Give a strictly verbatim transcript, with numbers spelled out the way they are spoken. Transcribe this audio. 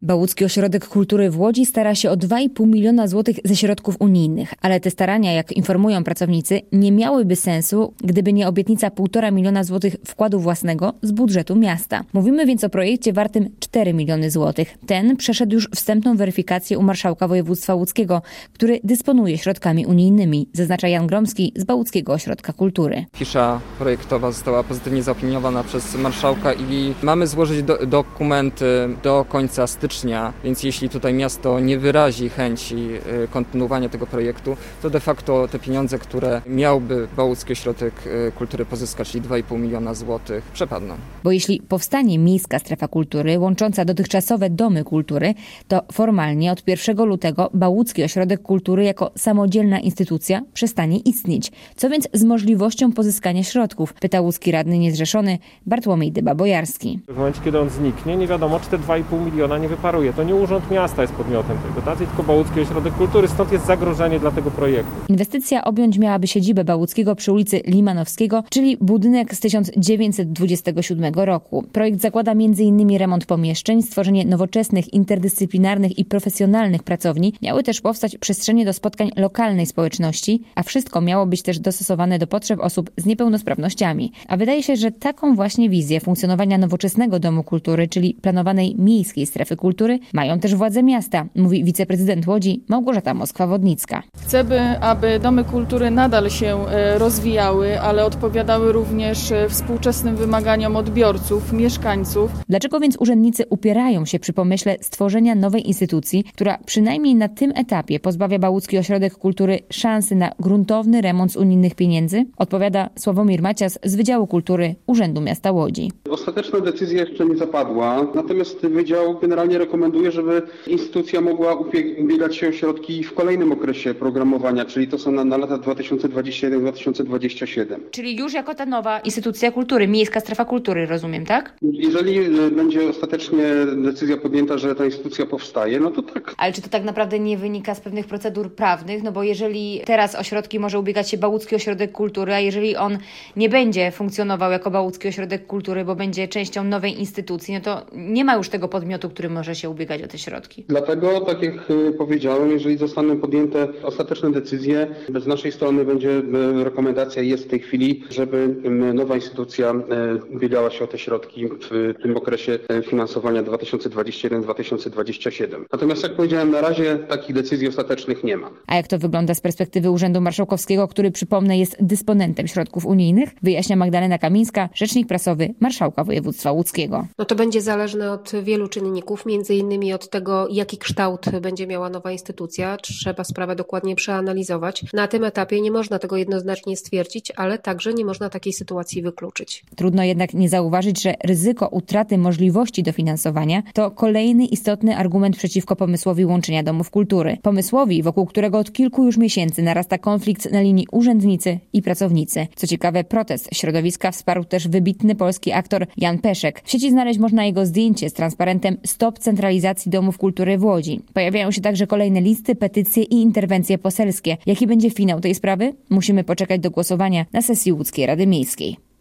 Bałucki Ośrodek Kultury w Łodzi stara się o dwa i pół miliona złotych ze środków unijnych, ale te starania, jak informują pracownicy, nie miałyby sensu, gdyby nie obietnica półtora miliona złotych wkładu własnego z budżetu miasta. Mówimy więc o projekcie wartym cztery miliony złotych. Ten przeszedł już wstępną weryfikację u marszałka województwa łódzkiego, który dysponuje środkami unijnymi, zaznacza Jan Gromski z Bałuckiego Ośrodka Kultury. Fisza projektowa została pozytywnie zaopiniowana przez marszałka i mamy złożyć do, dokumenty do końca stycznia. Więc jeśli tutaj miasto nie wyrazi chęci kontynuowania tego projektu, to de facto te pieniądze, które miałby Bałucki Ośrodek Kultury pozyskać, czyli dwa i pół miliona złotych, przepadną. Bo jeśli powstanie miejska strefa kultury łącząca dotychczasowe domy kultury, to formalnie od pierwszego lutego Bałucki Ośrodek Kultury jako samodzielna instytucja przestanie istnieć. Co więc z możliwością pozyskania środków? Pyta łódzki radny niezrzeszony Bartłomiej Dyba-Bojarski. W momencie, kiedy on zniknie, nie wiadomo, czy te dwa i pół miliona nie wyparuje. To nie Urząd Miasta jest podmiotem tej dotacji, tylko Bałucki Ośrodek Kultury, stąd jest zagrożenie dla tego projektu. Inwestycja objąć miałaby siedzibę Bałuckiego przy ulicy Limanowskiego, czyli budynek z tysiąc dziewięćset dwudziestego siódmego roku. Projekt zakłada między innymi remont pomieszczeń, stworzenie nowoczesnych, interdyscyplinarnych i profesjonalnych pracowni. Miały też powstać przestrzenie do spotkań lokalnej społeczności, a wszystko miało być też dostosowane do potrzeb osób z niepełnosprawnościami. A wydaje się, że taką właśnie wizję funkcjonowania nowoczesnego domu kultury, czyli planowanej miejskiej strefy kultury, mają też władze miasta, mówi wiceprezydent Łodzi Małgorzata Moskwa-Wodnicka. Chcemy, aby domy kultury nadal się rozwijały, ale odpowiadały również współczesnym wymaganiom odbiorców, mieszkańców. Dlaczego więc urzędnicy upierają się przy pomyśle stworzenia nowej instytucji, która przynajmniej na tym etapie pozbawia Bałucki Ośrodek Kultury szansy na gruntowny remont z unijnych pieniędzy? Odpowiada Sławomir Macias z Wydziału Kultury Urzędu Miasta Łodzi. Ostateczna decyzja jeszcze nie zapadła, natomiast Wydział generalnie rekomenduje, żeby instytucja mogła ubiegać się o środki w kolejnym okresie programowania, czyli to są na, na lata dwa tysiące dwudziesty jeden do dwa tysiące dwudziestego siódmego. Czyli już jako ta nowa instytucja kultury, miejska strefa kultury, rozumiem, tak? Jeżeli będzie ostatecznie decyzja podjęta, że ta instytucja powstaje, no to tak. Ale czy to tak naprawdę nie wynika z pewnych procedur prawnych? No bo jeżeli teraz o środki może ubiegać się Bałucki Ośrodek Kultury, a jeżeli on nie będzie funkcjonował jako Bałucki Ośrodek Kultury, bo będzie częścią nowej instytucji, no to nie ma już tego podmiotu, który może się ubiegać o te środki. Dlatego, tak jak powiedziałem, jeżeli zostaną podjęte ostateczne decyzje, z naszej strony będzie rekomendacja, jest w tej chwili, żeby nowa instytucja ubiegała się o te środki w tym okresie finansowania dwa tysiące dwudziesty pierwszy do dwa tysiące dwudziestego siódmego. Natomiast jak powiedziałem, na razie takich decyzji ostatecznych nie ma. A jak to wygląda z perspektywy Urzędu Marszałkowskiego, który, przypomnę, jest dysponentem środków unijnych? Wyjaśnia Magdalena Kamińska, rzecznik prasowy Marszałka Województwa Łódzkiego. No to będzie zależne od wielu czynników, między innymi od tego, jaki kształt będzie miała nowa instytucja. Trzeba sprawę dokładnie przeanalizować. Na tym etapie nie można tego jednoznacznie stwierdzić, ale także nie można takiej sytuacji wykluczyć. Trudno jednak nie zauważyć, że ryzyko utraty możliwości dofinansowania to kolejny istotny argument przeciwko pomysłowi łączenia domów kultury. Pomysłowi, wokół którego od kilku już miesięcy narasta konflikt na linii urzędnicy i pracownicy. Co ciekawe, protest środowiska wsparł też wybitny polski aktor Jan Peszek. W sieci znaleźć można jego zdjęcie z transparentem Stop Centralizacji Domów Kultury w Łodzi. Pojawiają się także kolejne listy, petycje i interwencje poselskie. Jaki będzie finał tej sprawy? Musimy poczekać do głosowania na sesji Łódzkiej Rady Miejskiej.